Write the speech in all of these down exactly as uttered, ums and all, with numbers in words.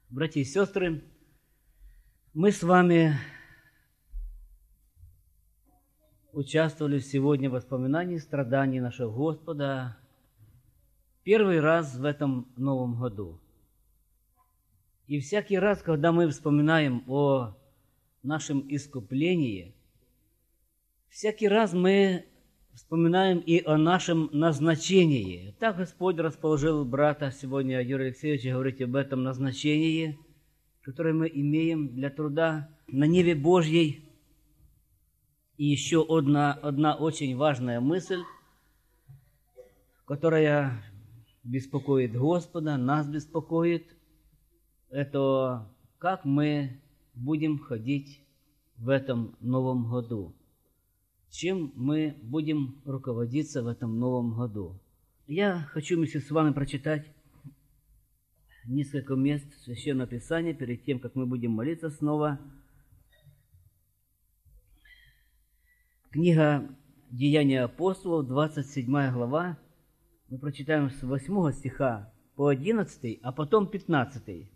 Братья и сестры, мы с вами участвовали сегодня в воспоминании страданий нашего Господа первый раз в этом новом году. И всякий раз, когда мы вспоминаем о нашем искуплении, всякий раз мы вспоминаем и о нашем назначении. Так Господь расположил брата сегодня, Юрия Алексеевича, говорить об этом назначении, которое мы имеем для труда на ниве Божьей. И еще одна, одна очень важная мысль, которая беспокоит Господа, нас беспокоит, это как мы будем ходить в этом новом году. Чем мы будем руководиться в этом новом году. Я хочу вместе с вами прочитать несколько мест Священного Писания перед тем, как мы будем молиться снова. Книга Деяния апостолов, двадцать седьмая глава. Мы прочитаем с восьмого стиха по одиннадцатый, а потом пятнадцатый.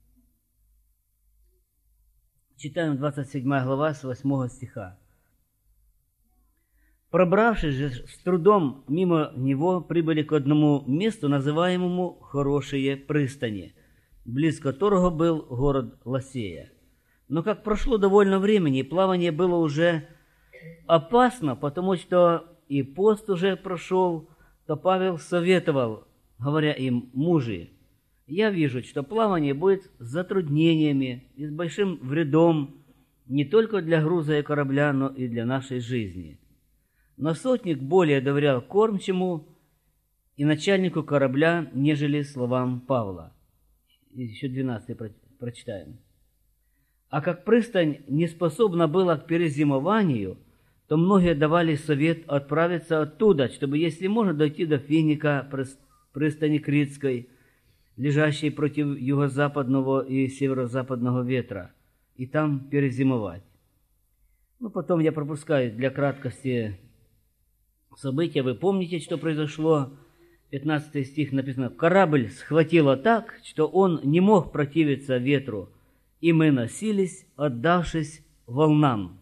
Читаем двадцать седьмая глава с восьмого стиха. «Пробравшись же с трудом мимо него, прибыли к одному месту, называемому Хорошие пристани, близ которого был город Ласея. Но как прошло довольно времени, и плавание было уже опасно, потому что и пост уже прошел, то Павел советовал, говоря им: мужи, я вижу, что плавание будет с затруднениями и с большим вредом не только для груза и корабля, но и для нашей жизни. Но сотник более доверял кормчему и начальнику корабля, нежели словам Павла». И еще двенадцатый прочитаем. «А как пристань не способна была к перезимованию, то многие давали совет отправиться оттуда, чтобы, если можно, дойти до Финика, пристани Критской, лежащей против юго-западного и северо-западного ветра, и там перезимовать». Ну, потом я пропускаю для краткости события. Вы помните, что произошло? пятнадцатый стих написано: «Корабль схватило так, что он не мог противиться ветру, и мы носились, отдавшись волнам».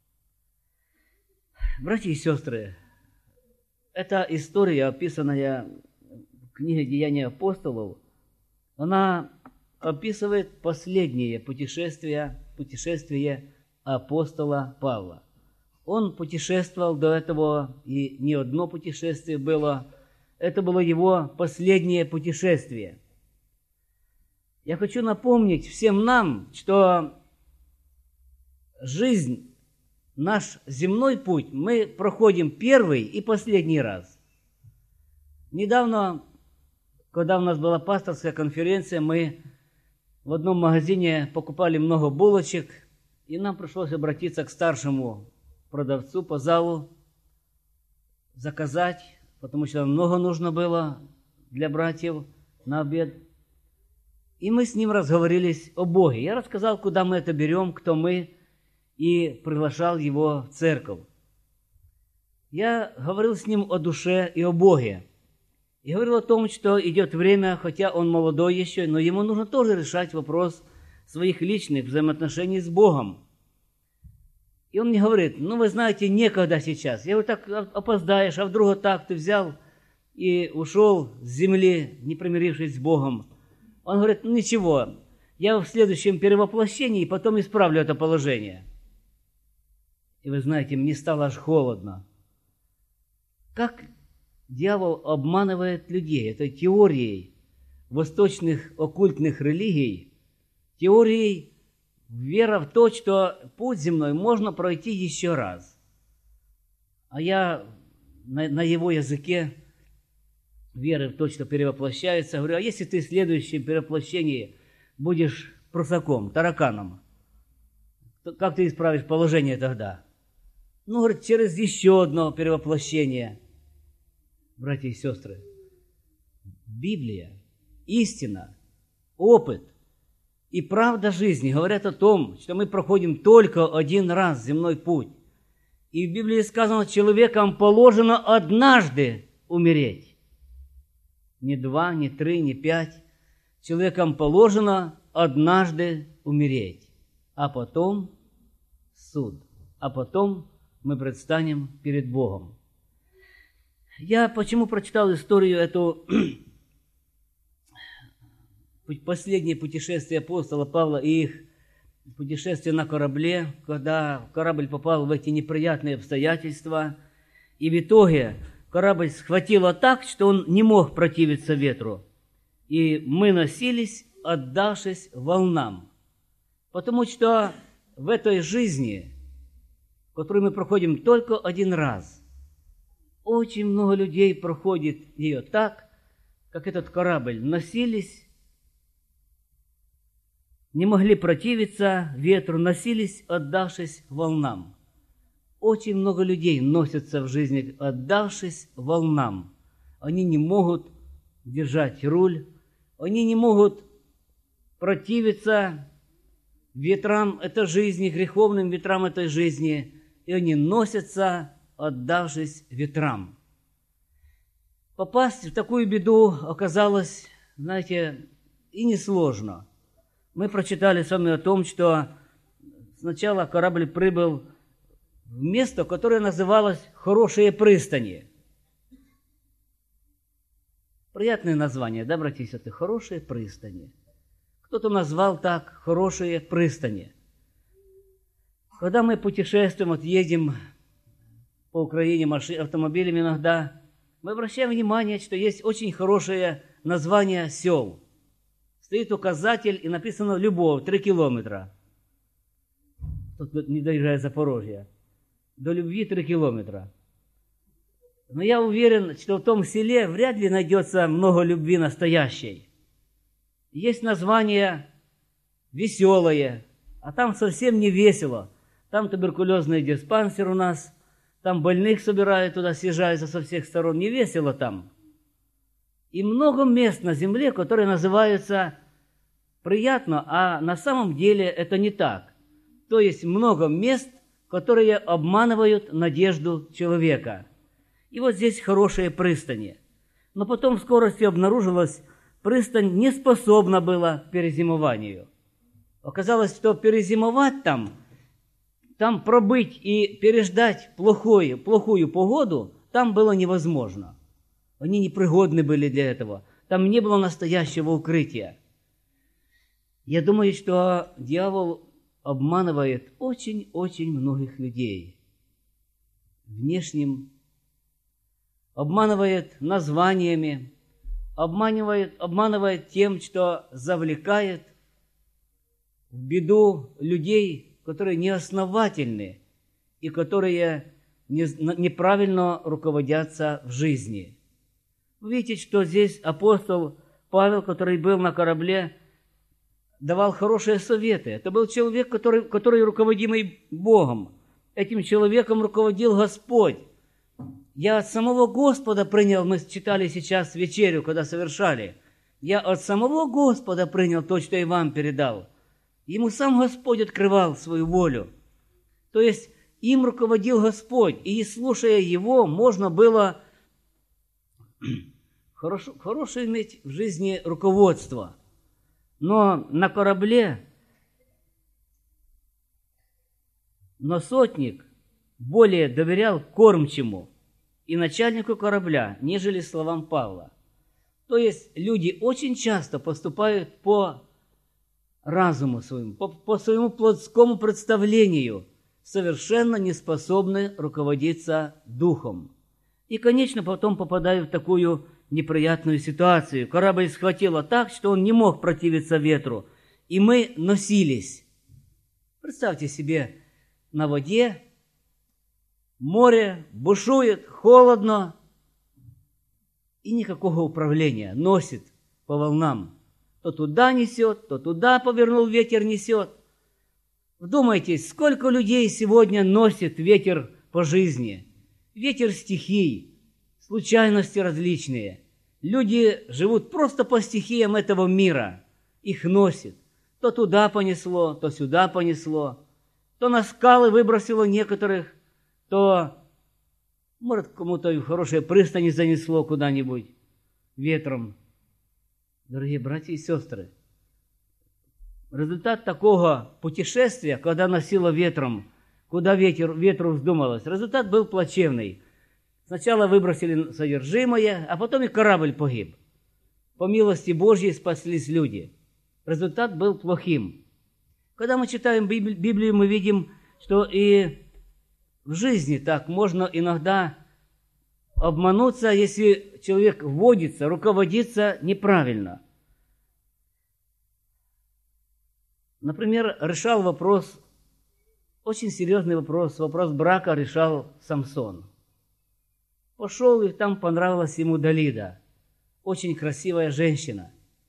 Братья и сестры, эта история, описанная в книге «Деяния апостолов», она описывает последнее путешествие, путешествие апостола Павла. Он путешествовал до этого, и не одно путешествие было. Это было его последнее путешествие. Я хочу напомнить всем нам, что жизнь, наш земной путь, мы проходим первый и последний раз. Недавно, когда у нас была пасторская конференция, мы в одном магазине покупали много булочек, и нам пришлось обратиться к старшему продавцу по залу, заказать, потому что много нужно было для братьев на обед. И мы с ним разговорились о Боге. Я рассказал, куда мы это берем, кто мы, и приглашал его в церковь. Я говорил с ним о душе и о Боге. И говорил о том, что идет время, хотя он молодой еще, но ему нужно тоже решать вопрос своих личных взаимоотношений с Богом. И он мне говорит: ну, вы знаете, некогда сейчас. Я говорю: так опоздаешь, а вдруг так ты взял и ушел с земли, не примирившись с Богом. Он говорит: ну, ничего, я в следующем перевоплощении потом исправлю это положение. И вы знаете, мне стало аж холодно. Как дьявол обманывает людей этой теорией восточных оккультных религий, теорией вера в то, что путь земной можно пройти еще раз. А я на, на его языке веры в то, что перевоплощается, говорю: а если ты в следующем перевоплощении будешь прусаком, тараканом, то как ты исправишь положение тогда? Ну, говорит, через еще одно перевоплощение. Братья и сестры, Библия, истина, опыт и правда жизни говорят о том, что мы проходим только один раз земной путь. И в Библии сказано: человекам положено однажды умереть. Не два, не три, не пять. Человекам положено однажды умереть, а потом суд, а потом мы предстанем перед Богом. Я почему прочитал историю эту, последнее путешествие апостола Павла и их путешествие на корабле, когда корабль попал в эти неприятные обстоятельства, и в итоге корабль схватило так, что он не мог противиться ветру. И мы носились, отдавшись волнам. Потому что в этой жизни, которую мы проходим только один раз, очень много людей проходит ее так, как этот корабль. Носились, не могли противиться ветру, носились, отдавшись волнам. Очень много людей носятся в жизни, отдавшись волнам. Они не могут держать руль, они не могут противиться ветрам этой жизни, греховным ветрам этой жизни, и они носятся, отдавшись ветрам. Попасть в такую беду оказалось, знаете, и несложно. Мы прочитали с вами о том, что сначала корабль прибыл в место, которое называлось «Хорошие пристани». Приятное название, да, братья и сестры? «Хорошие пристани». Кто-то назвал так «Хорошие пристани». Когда мы путешествуем, вот едем по Украине машин, автомобилями иногда, мы обращаем внимание, что есть очень хорошее название сел. Стоит указатель и написано «Любовь», три километра. Тут не доезжая Запорожья. До любви три километра. Но я уверен, что в том селе вряд ли найдется много любви настоящей. Есть название «Веселое», а там совсем не весело. Там туберкулезный диспансер у нас, там больных собирают, туда съезжаются со всех сторон. Не весело там. И много мест на земле, которые называются приятно, а на самом деле это не так. То есть много мест, которые обманывают надежду человека. И вот здесь хорошие пристани. Но потом в скорости обнаружилось, пристань не способна была к перезимованию. Оказалось, что перезимовать там, там пробыть и переждать плохую, плохую погоду, там было невозможно. Они непригодны были для этого. Там не было настоящего укрытия. Я думаю, что дьявол обманывает очень-очень многих людей. Внешним, обманывает названиями, обманывает, обманывает тем, что завлекает в беду людей, которые неосновательны и которые неправильно руководятся в жизни. Вы видите, что здесь апостол Павел, который был на корабле, давал хорошие советы. Это был человек, который, который руководимый Богом. Этим человеком руководил Господь. Я от самого Господа принял, мы читали сейчас вечерю, когда совершали. Я от самого Господа принял то, что и вам передал. Ему сам Господь открывал свою волю. То есть им руководил Господь, и слушая Его, можно было хорошо, хорошее иметь в жизни руководство. Но на корабле, но сотник более доверял кормчему и начальнику корабля, нежели словам Павла. То есть люди очень часто поступают по разуму своему, по, по своему плотскому представлению, совершенно не способны руководиться духом. И, конечно, потом попадают в такую неприятную ситуацию. Корабль схватило так, что он не мог противиться ветру, и мы носились. Представьте себе, на воде море бушует, холодно, и никакого управления, носит по волнам. То туда несет, то туда повернул, ветер несет. Вдумайтесь, сколько людей сегодня носит ветер по жизни. Ветер стихий, случайности различные. Люди живут просто по стихиям этого мира. Их носит. То туда понесло, то сюда понесло. То на скалы выбросило некоторых, то, может, кому-то в хорошие пристани занесло куда-нибудь ветром. Дорогие братья и сестры, результат такого путешествия, когда носило ветром, куда ветер, ветру вздумалось, результат был плачевный. Сначала выбросили содержимое, а потом и корабль погиб. По милости Божьей спаслись люди. Результат был плохим. Когда мы читаем Библию, мы видим, что и в жизни так можно иногда обмануться, если человек вводится, руководится неправильно. Например, решал вопрос, очень серьезный вопрос, вопрос брака решал Самсон. Пошел, и там понравилась ему Далида, очень красивая женщина.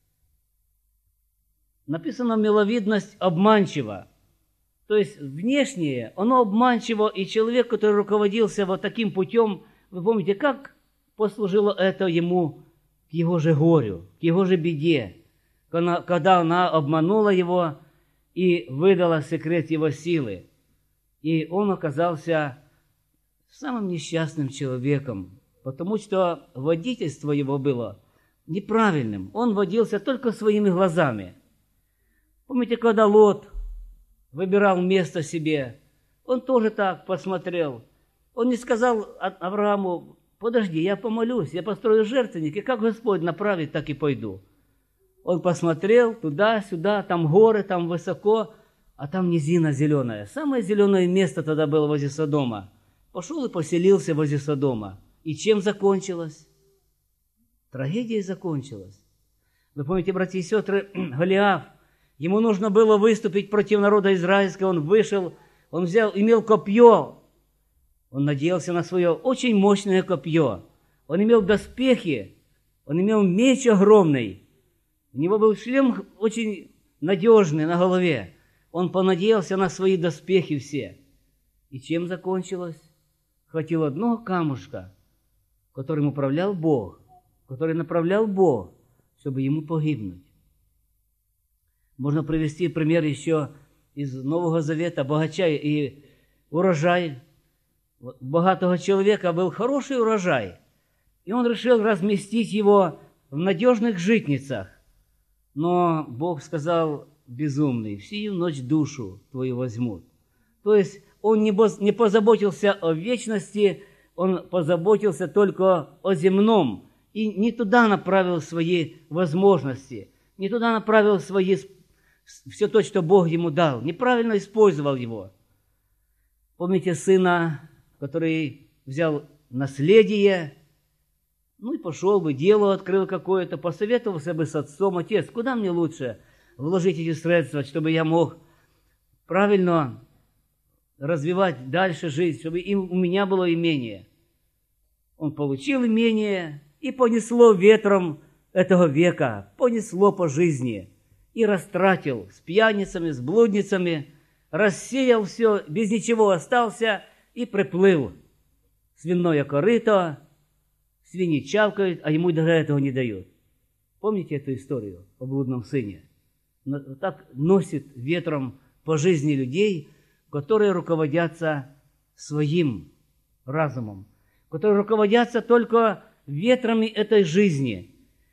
Написано, миловидность обманчива. То есть внешнее, оно обманчиво, и человек, который руководился вот таким путем, вы помните, как послужило это ему к его же горю, к его же беде, когда она обманула его и выдала секрет его силы. И он оказался самым несчастным человеком, потому что водительство его было неправильным. Он водился только своими глазами. Помните, когда Лот выбирал место себе, он тоже так посмотрел. Он не сказал Аврааму: подожди, я помолюсь, я построю жертвенник, и как Господь направит, так и пойду. Он посмотрел туда-сюда, там горы, там высоко, а там низина зеленая. Самое зеленое место тогда было возле Содома. Пошел и поселился возле Содома. И чем закончилось? Трагедией закончилась. Вы помните, братья и сестры, Голиаф, ему нужно было выступить против народа израильского, он вышел, он взял, имел копье, он надеялся на свое очень мощное копье, он имел доспехи, он имел меч огромный, у него был шлем очень надежный на голове, он понадеялся на свои доспехи все. И чем закончилось? Хватило одного камушка, которым управлял Бог, который направлял Бог, чтобы ему погибнуть. Можно привести пример еще из Нового Завета, богача и урожай. У богатого человека был хороший урожай, и он решил разместить его в надежных житницах. Но Бог сказал: безумный, в сию ночь душу твою возьмут. То есть он не позаботился о вечности, он позаботился только о земном, и не туда направил свои возможности, не туда направил свои все то, что Бог ему дал, неправильно использовал его. Помните сына, который взял наследие, ну и пошел бы, дело открыл какое-то, посоветовался бы с отцом: отец, куда мне лучше вложить эти средства, чтобы я мог правильно развивать дальше жизнь, чтобы им, у меня было имение. Он получил имение, и понесло ветром этого века, понесло по жизни, и растратил с пьяницами, с блудницами, рассеял все, без ничего остался и приплыл. Свиное корыто, свиньи чавкают, а ему даже этого не дают. Помните эту историю о блудном сыне? Так носит ветром по жизни людей, которые руководятся своим разумом, которые руководятся только ветрами этой жизни.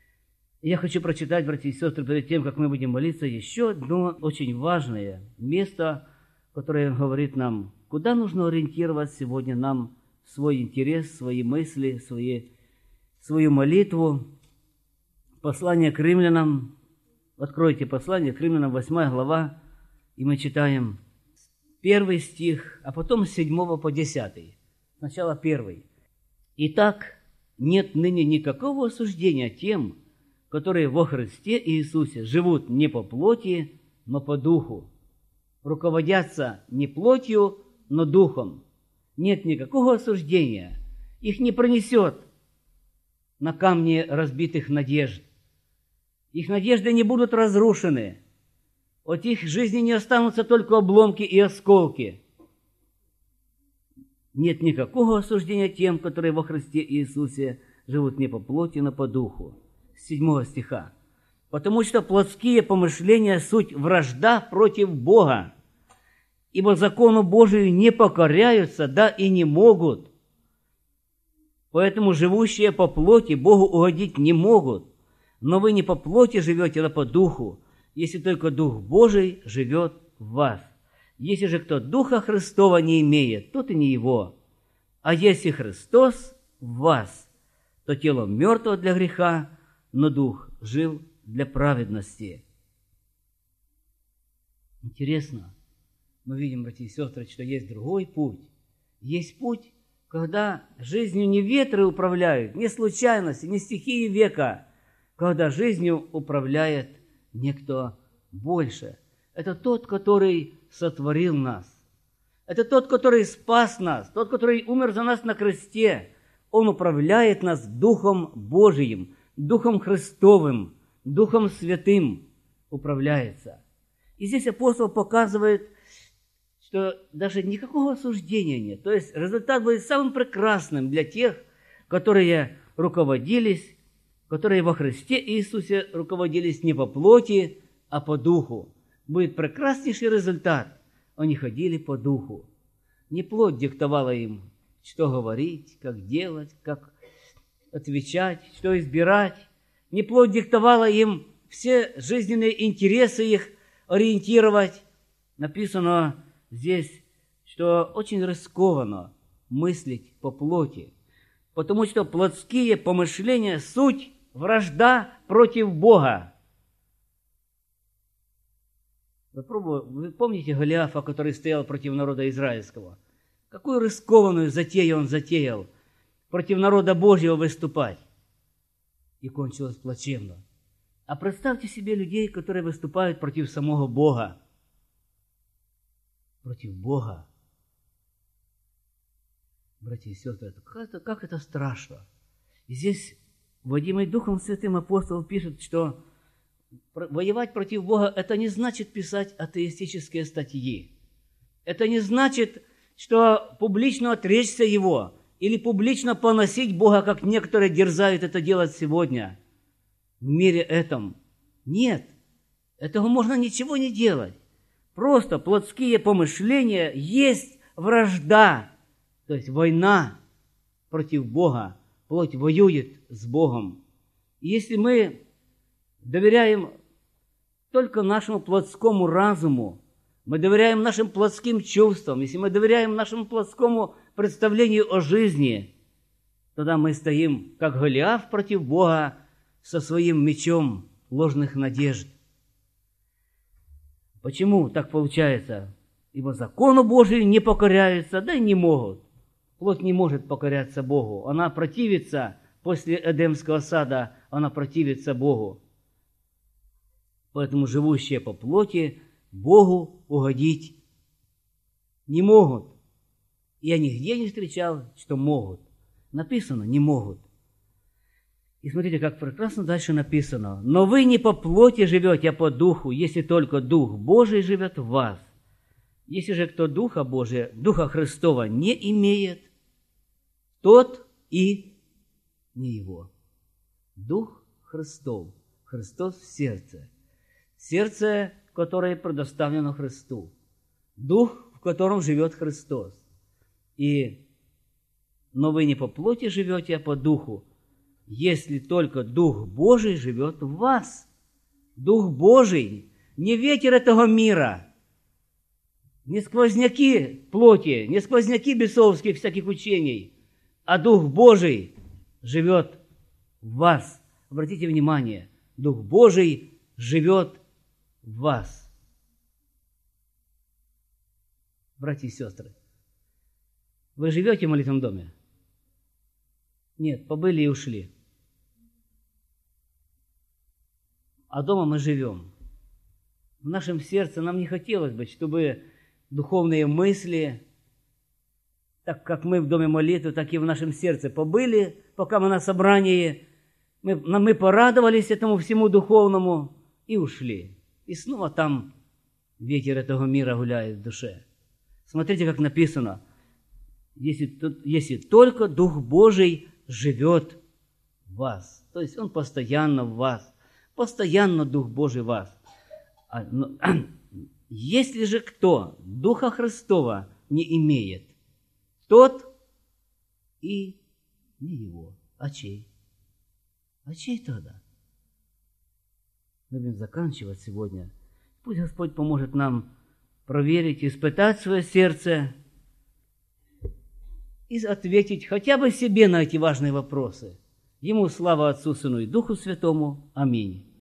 И я хочу прочитать, братья и сестры, перед тем, как мы будем молиться, еще одно очень важное место, которое говорит нам, куда нужно ориентировать сегодня нам свой интерес, свои мысли, свои, свою молитву. Послание к римлянам. Откройте послание к римлянам, восьмая глава, и мы читаем первый стих, а потом с седьмого по десятый. Сначала первый. «Итак, нет ныне никакого осуждения тем, которые во Христе Иисусе живут не по плоти, но по духу, руководятся не плотью, но духом. Нет никакого осуждения, их не пронесет на камне разбитых надежд. Их надежды не будут разрушены, от их жизни не останутся только обломки и осколки. Нет никакого осуждения тем, которые во Христе Иисусе живут не по плоти, но по духу». С седьмого стиха. «Потому что плотские помышления суть вражда против Бога, ибо закону Божию не покоряются, да и не могут. Поэтому живущие по плоти Богу угодить не могут. Но вы не по плоти живете, а по духу, если только Дух Божий живет в вас. Если же кто Духа Христова не имеет, тот и не его. А если Христос в вас, то тело мертво для греха, но Дух жив для праведности». Интересно, мы видим, братья и сестры, что есть другой путь. Есть путь, когда жизнью не ветры управляют, не случайности, не стихии века, когда жизнью управляет некто больше. Это тот, который сотворил нас. Это тот, который спас нас, тот, который умер за нас на кресте. Он управляет нас Духом Божиим, Духом Христовым, Духом Святым управляется. И здесь апостол показывает, что даже никакого осуждения нет. То есть результат будет самым прекрасным для тех, которые руководились, которые во Христе Иисусе руководились не по плоти, а по духу. Будет прекраснейший результат. Они ходили по духу. Не плоть диктовала им, что говорить, как делать, как отвечать, что избирать. Не плоть диктовала им все жизненные интересы их ориентировать. Написано здесь, что очень рискованно мыслить по плоти, потому что плотские помышления – суть вражда против Бога. Вы, пробуете, вы помните Голиафа, который стоял против народа израильского? Какую рискованную затею он затеял против народа Божьего выступать? И кончилось плачевно. А представьте себе людей, которые выступают против самого Бога. Против Бога. Братья и сестры, как это, как это страшно. И здесь, водимый Духом Святым, апостол пишет, что воевать против Бога – это не значит писать атеистические статьи. Это не значит, что публично отречься Его или публично поносить Бога, как некоторые дерзают это делать сегодня в мире этом. Нет, этого можно ничего не делать. Просто плотские помышления есть вражда, то есть война против Бога. Плоть воюет с Богом. И если мы доверяем только нашему плотскому разуму, мы доверяем нашим плотским чувствам, если мы доверяем нашему плотскому представлению о жизни, тогда мы стоим, как Голиаф против Бога, со своим мечом ложных надежд. Почему так получается? Ибо закону Божию не покоряются, да и не могут. Плоть не может покоряться Богу. Она противится после Эдемского сада, она противится Богу. Поэтому живущие по плоти Богу угодить не могут. Я нигде не встречал, что могут. Написано, не могут. И смотрите, как прекрасно дальше написано. «Но вы не по плоти живете, а по духу, если только Дух Божий живет в вас. Если же кто Духа Божия, Духа Христова не имеет, тот и не его». Дух Христов, Христос в сердце. Сердце, которое предоставлено Христу. Дух, в котором живет Христос. И «но вы не по плоти живете, а по духу, если только Дух Божий живет в вас». Дух Божий, не ветер этого мира, не сквозняки плоти, не сквозняки бесовских всяких учений, а Дух Божий живет в вас. Обратите внимание, Дух Божий живет в вас. Братья и сестры, вы живете в молитвенном доме? Нет, побыли и ушли. А дома мы живем. В нашем сердце нам не хотелось бы, чтобы духовные мысли, так как мы в доме молитвы, так и в нашем сердце побыли, пока мы на собрании, мы, мы порадовались этому всему духовному и ушли. И снова там ветер этого мира гуляет в душе. Смотрите, как написано, если, если только Дух Божий живет в вас. То есть Он постоянно в вас. Постоянно Дух Божий в вас. А, но, если же кто Духа Христова не имеет, тот и не его. А чей? А чей тогда? Мы будем заканчивать сегодня. Пусть Господь поможет нам проверить, испытать свое сердце и ответить хотя бы себе на эти важные вопросы. Ему слава Отцу, Сыну и Духу Святому. Аминь.